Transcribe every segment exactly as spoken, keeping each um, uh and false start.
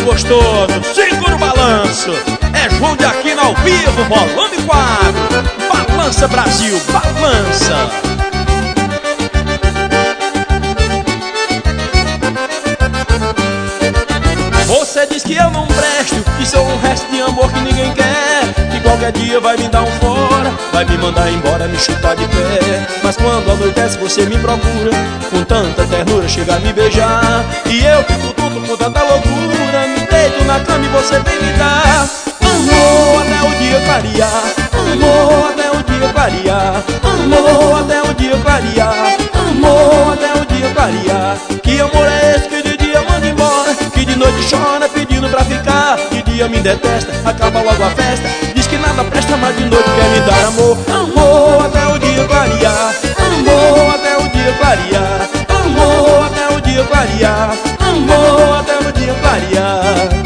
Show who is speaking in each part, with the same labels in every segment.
Speaker 1: gostoso, segura o balanço. É João de Aquino ao vivo, volume quatro. Balança Brasil, balança. Você diz que eu não presto, que sou um resto de amor que ninguém quer, que qualquer dia vai me dar um fora, vai me mandar embora, me chutar de pé. Mas quando anoitece você me procura, com tanta ternura chega a me beijar, e eu fico tonto com tanta loucura, me deito na cama e você vem me dar amor até o dia clarear, amor até o dia clarear, amor até o dia clarear, amor até o dia clarear. Que amor é esse que de dia manda embora, que de noite chora pedindo pra ficar, de dia me detesta, acaba logo a festa, diz que nada presta, mas de noite quer me dar amor. Amor até o dia clarear, amor até o dia clarear, amor até o dia clarear, amor até o dia clarear.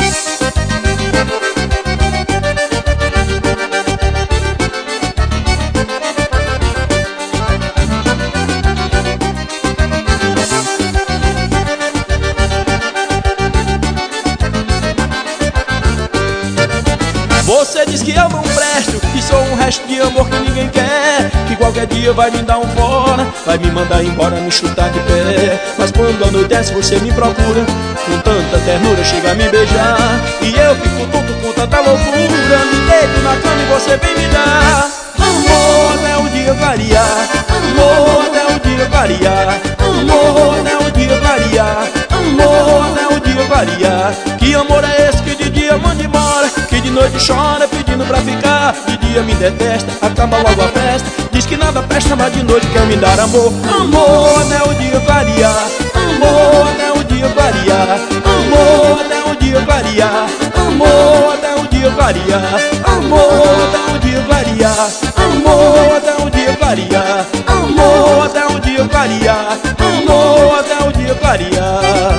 Speaker 1: Você diz que eu não presto, que sou um resto de amor que ninguém quer, que qualquer dia vai me dar um fora, vai me mandar embora, me chutar de pé. Mas quando anoitece você me procura, com tanta ternura chega a me beijar, e eu fico tonto com tanta loucura, me deito na cama e você vem me dar amor até o dia clarear, amor até o dia clarear, amor até o dia clarear, amor até o dia clarear. Que amor é esse que de dia manda embora, que de noite chora pedindo pra ficar, de dia me detesta, acaba logo a festa, diz que nada presta, mas de noite quer me dar amor. Amor até o dia clarear, amor até o dia clarear, amor até o dia clarear, amor até o dia clarear, amor até o dia clarear, amor até o dia clarear, amor até o dia clarear, amor até o dia clarear.